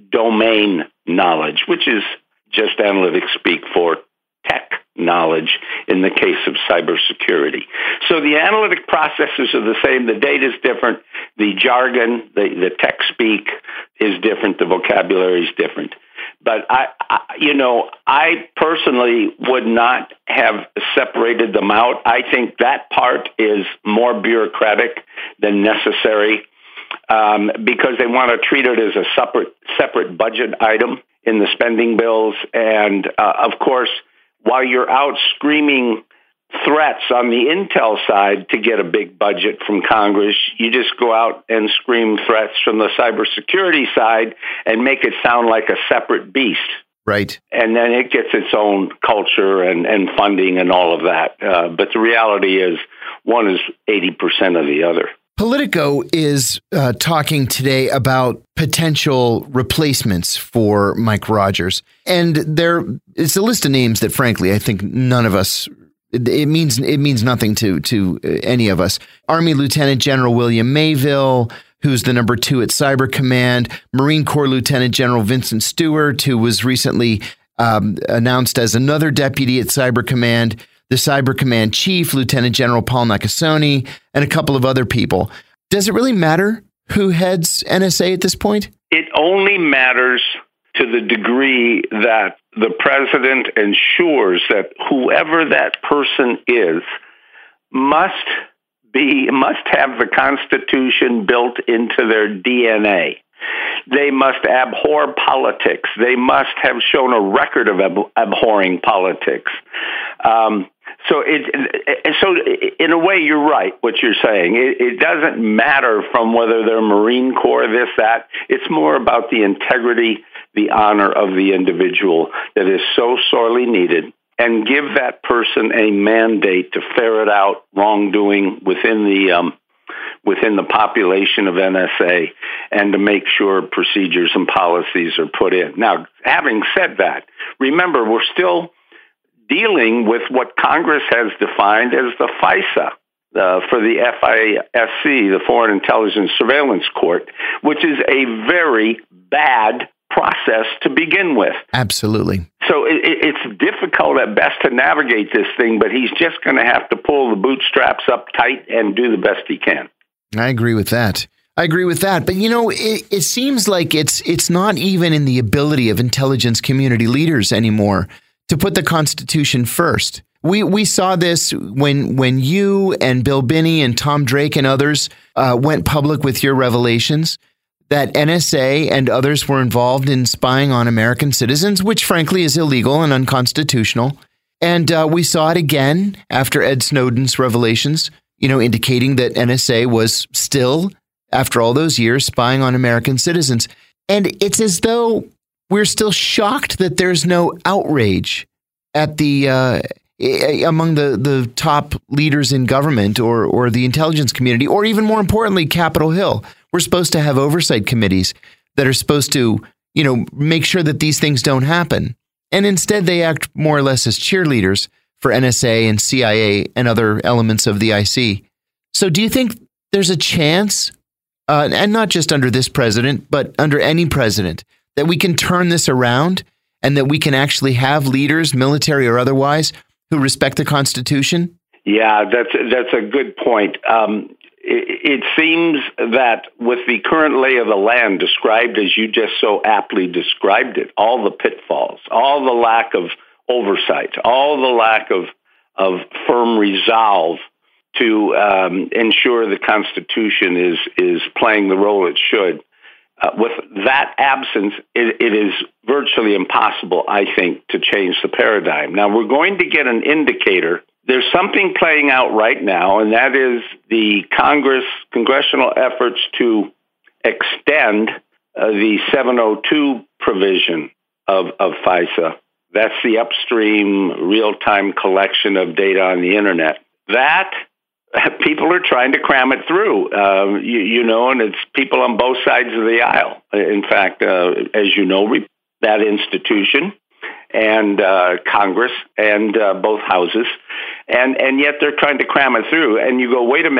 domain knowledge, which is just analytics speak for tech knowledge in the case of cybersecurity. So the analytic processes are the same. The data is different. the jargon, the, the tech speak is different. The vocabulary is different. But I, I, you know, I personally would not have separated them out. I think that part is more bureaucratic than necessary um, because they want to treat it as a separate separate budget item in the spending bills. And uh, of course, while you're out screaming threats on the intel side to get a big budget from Congress, you just go out and scream threats from the cybersecurity side and make it sound like a separate beast. Right. And then it gets its own culture and, and funding and all of that. Uh, but the reality is one is eighty percent of the other. Politico is uh, talking today about potential replacements for Mike Rogers. And there it's a list of names that, frankly, I think none of us It means it means nothing to to any of us. Army Lieutenant General William Mayville, who's the number two at Cyber Command. Marine Corps Lieutenant General Vincent Stewart, who was recently um, announced as another deputy at Cyber Command. The Cyber Command Chief, Lieutenant General Paul Nakasone, and a couple of other people. Does it really matter who heads N S A at this point? It only matters to the degree that the president ensures that whoever that person is must be, must have the Constitution built into their D N A. They must abhor politics. They must have shown a record of ab- abhorring politics. Um, so, it, so in a way, you're right, what you're saying. It, it doesn't matter from whether they're Marine Corps, this, that. It's more about the integrity, the honor of the individual that is so sorely needed, and give that person a mandate to ferret out wrongdoing within the um, within the population of N S A and to make sure procedures and policies are put in. Now, having said that, remember, we're still dealing with what Congress has defined as the FISA, uh, for the F I S C, the Foreign Intelligence Surveillance Court, which is a very bad process to begin with. Absolutely. So it, it's difficult at best to navigate this thing, but he's just going to have to pull the bootstraps up tight and do the best he can. I agree with that. I agree with that. But, you know, it, it seems like it's it's not even in the ability of intelligence community leaders anymore to put the Constitution first. We we saw this when when you and Bill Binney and Tom Drake and others uh, went public with your revelations that N S A and others were involved in spying on American citizens, which frankly is illegal and unconstitutional. And uh, we saw it again after Ed Snowden's revelations, you know, indicating that N S A was still, after all those years, spying on American citizens. And it's as though we're still shocked that there's no outrage at the uh, among the, the top leaders in government or or the intelligence community, or even more importantly, Capitol Hill. We're supposed to have oversight committees that are supposed to, you know, make sure that these things don't happen. And instead, they act more or less as cheerleaders for N S A and C I A and other elements of the I C. So do you think there's a chance, uh, and not just under this president, but under any president, that we can turn this around and that we can actually have leaders, military or otherwise, who respect the Constitution? Yeah, that's that's a good point. Um, it, it seems that with the current lay of the land described as you just so aptly described it, all the pitfalls, all the lack of oversight, all the lack of of firm resolve to um, ensure the Constitution is is playing the role it should. Uh, with that absence, it, it is virtually impossible, I think, to change the paradigm. Now, we're going to get an indicator. There's something playing out right now, and that is the Congress, congressional efforts to extend uh, the seven oh two provision of, of FISA. That's the upstream real-time collection of data on the Internet. That people are trying to cram it through, uh, you, you know, and it's people on both sides of the aisle. In fact, uh, as you know, that institution and uh, Congress and uh, both houses, and, and yet they're trying to cram it through. And you go, wait a minute,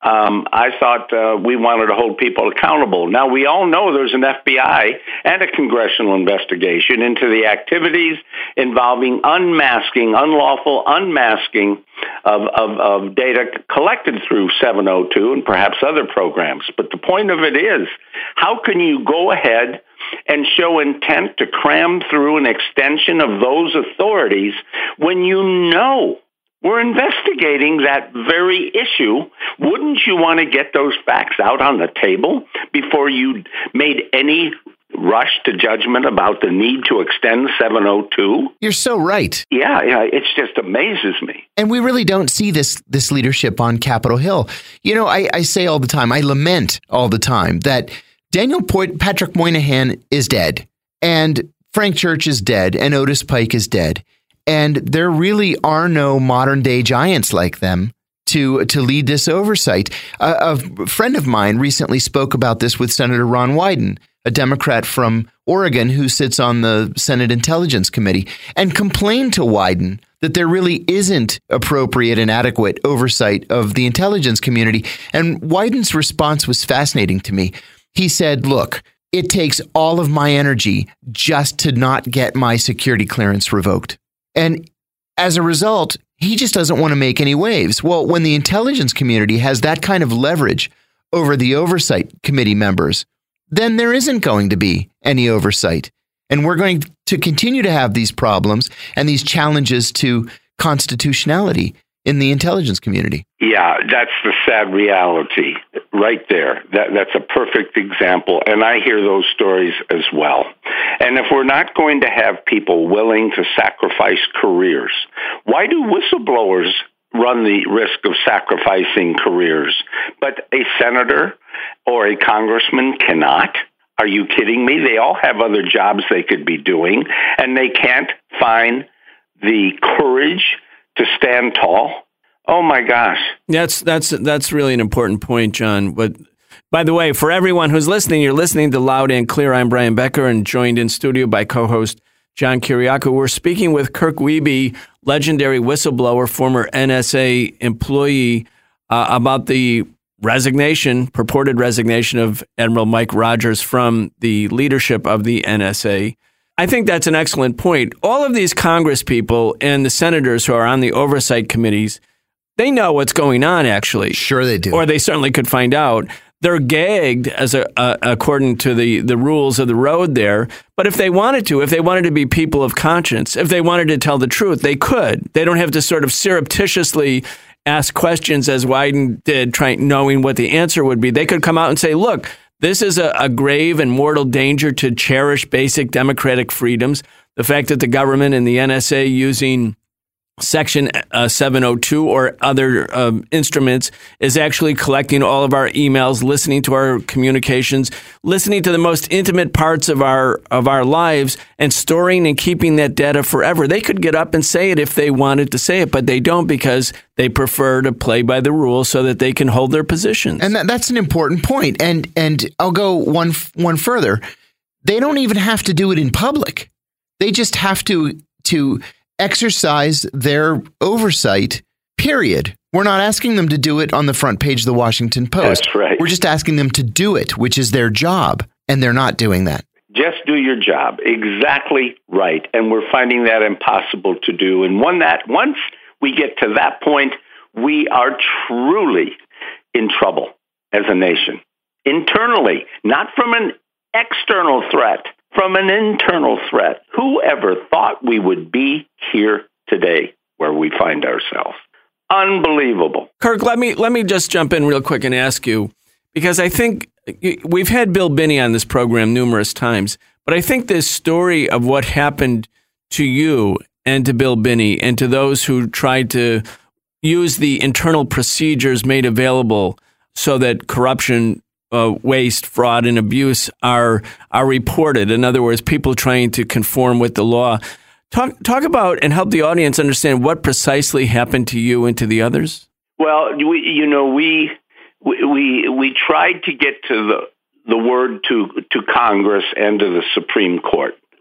Um, I thought uh, we wanted to hold people accountable. Now, we all know there's an F B I and a congressional investigation into the activities involving unmasking, unlawful unmasking of, of, of data collected through seven oh two and perhaps other programs. But the point of it is, how can you go ahead and show intent to cram through an extension of those authorities when you know we're investigating that very issue? Wouldn't you want to get those facts out on the table before you made any rush to judgment about the need to extend seven oh two? You're so right. Yeah, yeah, it just amazes me. And we really don't see this this leadership on Capitol Hill. You know, I, I say all the time, I lament all the time that Daniel po- Patrick Moynihan is dead, and Frank Church is dead, and Otis Pike is dead. And there really are no modern day giants like them to to lead this oversight. Uh, a friend of mine recently spoke about this with Senator Ron Wyden, a Democrat from Oregon who sits on the Senate Intelligence Committee, and complained to Wyden that there really isn't appropriate and adequate oversight of the intelligence community. And Wyden's response was fascinating to me. He said, look, it takes all of my energy just to not get my security clearance revoked. And as a result, he just doesn't want to make any waves. Well, when the intelligence community has that kind of leverage over the oversight committee members, then there isn't going to be any oversight. And we're going to continue to have these problems and these challenges to constitutionality in the intelligence community. Yeah, that's the sad reality right there. That, that's a perfect example. And I hear those stories as well. And if we're not going to have people willing to sacrifice careers, why do whistleblowers run the risk of sacrificing careers, but a senator or a congressman cannot? Are you kidding me? They all have other jobs they could be doing, and they can't find the courage to stand tall. Oh my gosh. That's that's that's really an important point, John. But by the way, for everyone who's listening, you're listening to Loud and Clear. I'm Brian Becker, and joined in studio by co-host John Kiriakou. We're speaking with Kirk Wiebe, legendary whistleblower, former N S A employee, uh, about the resignation, purported resignation of Admiral Mike Rogers from the leadership of the N S A. I think that's an excellent point. All of these Congress people and the senators who are on the oversight committees, they know what's going on, actually. Sure they do. Or they certainly could find out. They're gagged as a, uh, according to the, the rules of the road there. But if they wanted to, if they wanted to be people of conscience, if they wanted to tell the truth, they could. They don't have to sort of surreptitiously ask questions as Wyden did, trying knowing what the answer would be. They could come out and say, look, this is a, a grave and mortal danger to cherish basic democratic freedoms. The fact that the government and the N S A using Section uh, seven oh two or other um, instruments is actually collecting all of our emails, listening to our communications, listening to the most intimate parts of our of our lives, and storing and keeping that data forever. They could get up and say it if they wanted to say it, but they don't, because they prefer to play by the rules so that they can hold their positions. And that, that's an important point. And and I'll go one one further. They don't even have to do it in public. They just have to to exercise their oversight, period. We're not asking them to do it on the front page of the Washington Post. That's right. We're just asking them to do it, which is their job, and they're not doing that. Just do your job. Exactly right. And we're finding that impossible to do. And one that once we get to that point, we are truly in trouble as a nation. Internally, not from an external threat, from an internal threat. Whoever thought we would be here today where we find ourselves? Unbelievable. Kirk, let me let me just jump in real quick and ask you, because I think we've had Bill Binney on this program numerous times, but I think this story of what happened to you and to Bill Binney and to those who tried to use the internal procedures made available so that corruption, Uh, waste, fraud, and abuse are are reported. In other words, people trying to conform with the law. Talk talk about and help the audience understand what precisely happened to you and to the others. Well, we, you know, we we we tried to get to the the word to to Congress and to the Supreme Court.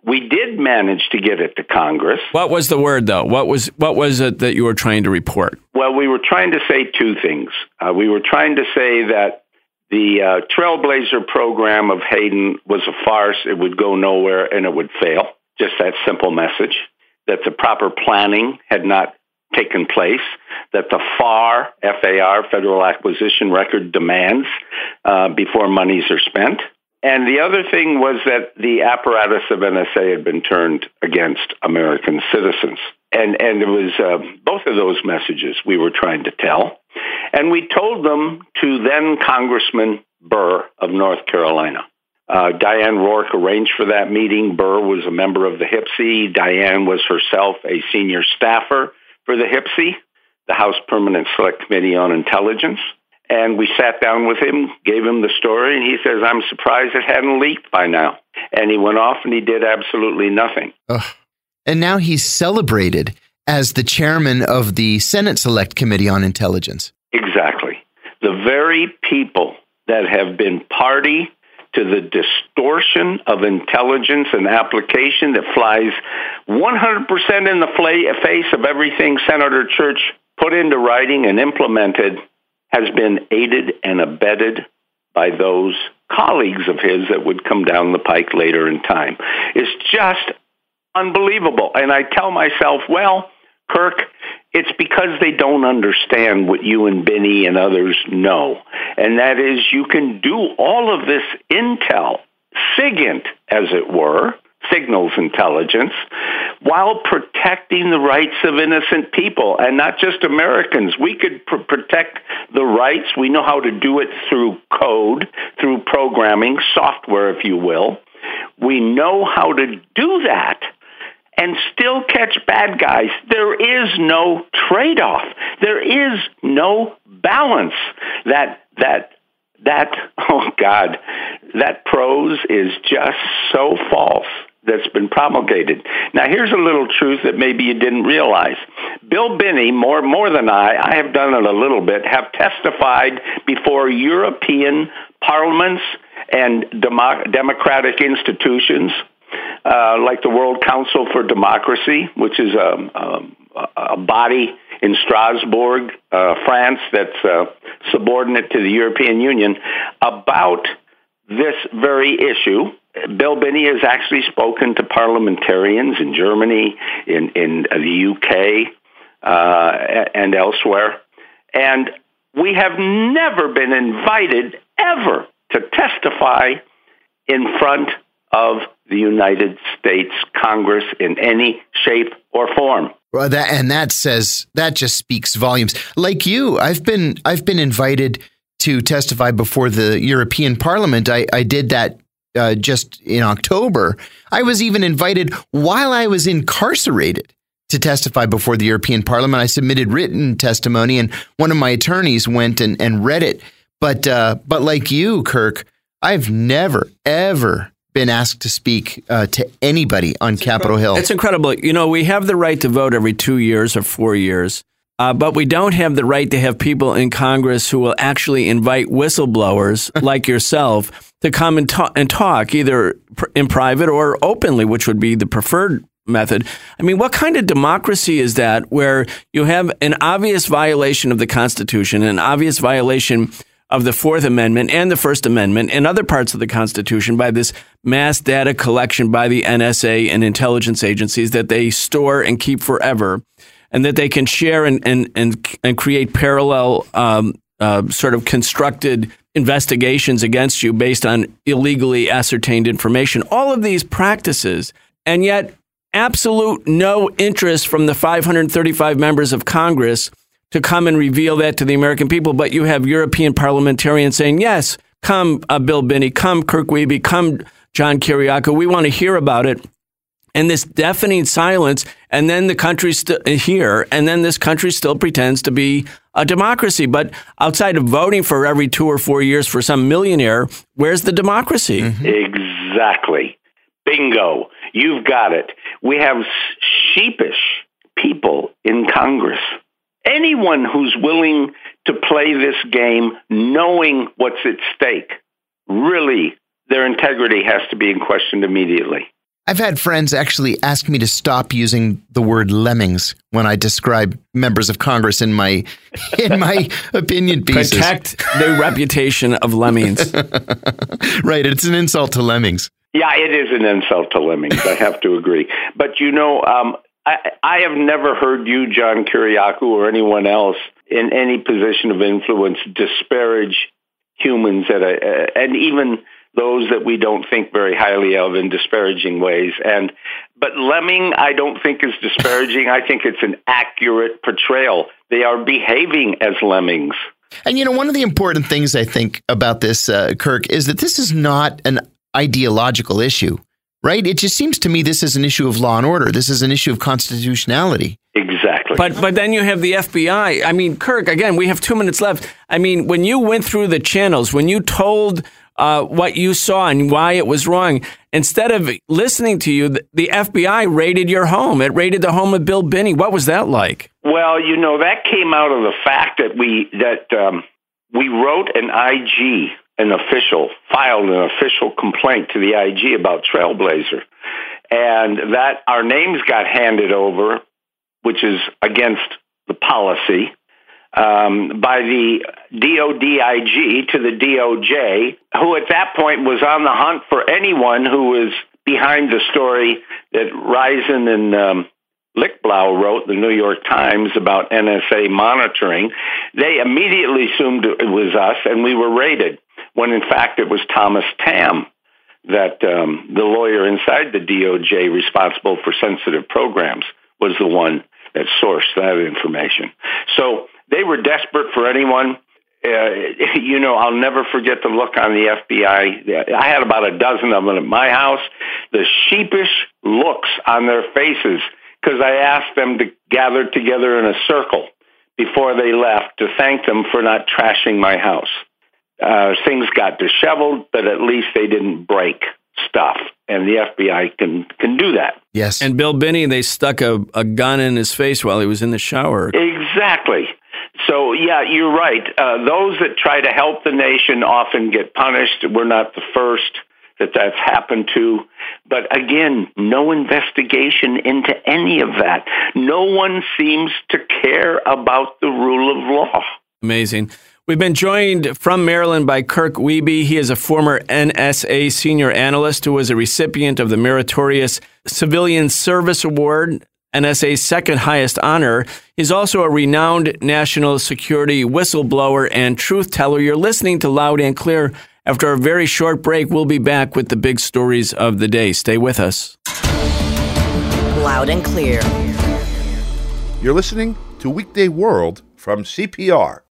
we did manage to get it to Congress. What was the word, though? What was what was it that you were trying to report? Well, we were trying to say two things. Uh, we were trying to say that the uh, Trailblazer program of Hayden was a farce. It would go nowhere and it would fail. Just that simple message. That the proper planning had not taken place. That the F A R, F A R, Federal Acquisition Record demands uh, before monies are spent. And the other thing was that the apparatus of N S A had been turned against American citizens. And and it was uh, both of those messages we were trying to tell. And we told them to then Congressman Burr of North Carolina. Uh, Diane Rourke arranged for that meeting. Burr was a member of the H I P S E. Diane was herself a senior staffer for the H I P S E, the House Permanent Select Committee on Intelligence. And we sat down with him, gave him the story, and he says, I'm surprised it hadn't leaked by now. And he went off and he did absolutely nothing. Ugh. And now he's celebrated as the chairman of the Senate Select Committee on Intelligence. Exactly. The very people that have been party to the distortion of intelligence and application that flies one hundred percent in the face of everything Senator Church put into writing and implemented has been aided and abetted by those colleagues of his that would come down the pike later in time. It's just unbelievable. And I tell myself, well, Kirk, it's because they don't understand what you and Benny and others know. And that is you can do all of this intel, SIGINT, as it were, signals intelligence, while protecting the rights of innocent people, and not just Americans. We could pr- protect the rights. We know how to do it through code, through programming, software, if you will. We know how to do that and still catch bad guys. There is no trade-off. There is no balance. That, that, that, oh God, that prose is just so false that's been promulgated. Now, here's a little truth that maybe you didn't realize. Bill Binney, more, more than I, I have done it a little bit, have testified before European parliaments and demo- democratic institutions, uh, like the World Council for Democracy, which is a, a, a body in Strasbourg, uh, France, that's uh, subordinate to the European Union, about this very issue. Bill Binney has actually spoken to parliamentarians in Germany, in, in the U K, uh, and elsewhere. And we have never been invited ever to testify in front of the United States Congress in any shape or form. Well, that and that says that just speaks volumes. Like you, I've been I've been invited to testify before the European Parliament. I, I did that uh, just in October. I was even invited while I was incarcerated to testify before the European Parliament. I submitted written testimony, and one of my attorneys went and, and read it. But uh, but like you, Kirk, I've never, ever been asked to speak uh, to anybody on it's Capitol Hill. It's incredible. You know, we have the right to vote every two years or four years. Uh, but we don't have the right to have people in Congress who will actually invite whistleblowers like yourself to come and, ta- and talk, either pr- in private or openly, which would be the preferred method. I mean, what kind of democracy is that where you have an obvious violation of the Constitution, an obvious violation of the Fourth Amendment and the First Amendment and other parts of the Constitution by this mass data collection by the N S A and intelligence agencies that they store and keep forever, and that they can share and and and, and create parallel um, uh, sort of constructed investigations against you based on illegally ascertained information. All of these practices, and yet absolute no interest from the five hundred thirty-five members of Congress to come and reveal that to the American people. But you have European parliamentarians saying, yes, come uh, Bill Binney, come Kirk Wiebe, come John Kiriakou, we want to hear about it. And this deafening silence, and then the country's st- here, and then this country still pretends to be a democracy. But outside of voting for every two or four years for some millionaire, where's the democracy? Mm-hmm. Exactly. Bingo. You've got it. We have sheepish people in Congress. Anyone who's willing to play this game knowing what's at stake, really, their integrity has to be in question immediately. I've had friends actually ask me to stop using the word lemmings when I describe members of Congress in my in my opinion pieces. Protect the reputation of lemmings. Right, it's an insult to lemmings. Yeah, it is an insult to lemmings. I have to agree. But you know, um, I, I have never heard you, John Kiriakou, or anyone else in any position of influence disparage humans at a, and even those that we don't think very highly of in disparaging ways. And but lemming, I don't think is disparaging. I think it's an accurate portrayal. They are behaving as lemmings. And you know, one of the important things I think about this, uh, Kirk, is that this is not an ideological issue, right? It just seems to me this is an issue of law and order. This is an issue of constitutionality. Exactly. But but then you have the F B I. I mean, Kirk, again, we have two minutes left. I mean, when you went through the channels, when you told uh, what you saw and why it was wrong, instead of listening to you, the, the F B I raided your home. It raided the home of Bill Binney. What was that like? Well, you know, that came out of the fact that we that um, we wrote an I G, an official, filed an official complaint to the I G about Trailblazer, and that our names got handed over, which is against the policy, um, by the D O D I G to the D O J, who at that point was on the hunt for anyone who was behind the story that Risen and um, Lichtblau wrote, the New York Times, about N S A monitoring. They immediately assumed it was us, and we were raided, when in fact it was Thomas Tam, that um, the lawyer inside the D O J responsible for sensitive programs, was the one that sourced that information. So they were desperate for anyone. Uh, you know, I'll never forget the look on the F B I. I had about a dozen of them at my house. The sheepish looks on their faces, because I asked them to gather together in a circle before they left to thank them for not trashing my house. Uh, things got disheveled, but at least they didn't break stuff. And the F B I can can do that. Yes. And Bill Binney, they stuck a, a gun in his face while he was in the shower. Exactly. So, yeah, you're right. Uh, those that try to help the nation often get punished. We're not the first that that's happened to. But again, no investigation into any of that. No one seems to care about the rule of law. Amazing. We've been joined from Maryland by Kirk Wiebe. He is a former N S A senior analyst who was a recipient of the Meritorious Civilian Service Award, N S A's second highest honor. He's also a renowned national security whistleblower and truth teller. You're listening to Loud and Clear. After a very short break, we'll be back with the big stories of the day. Stay with us. Loud and Clear. You're listening to Weekday World from C P R.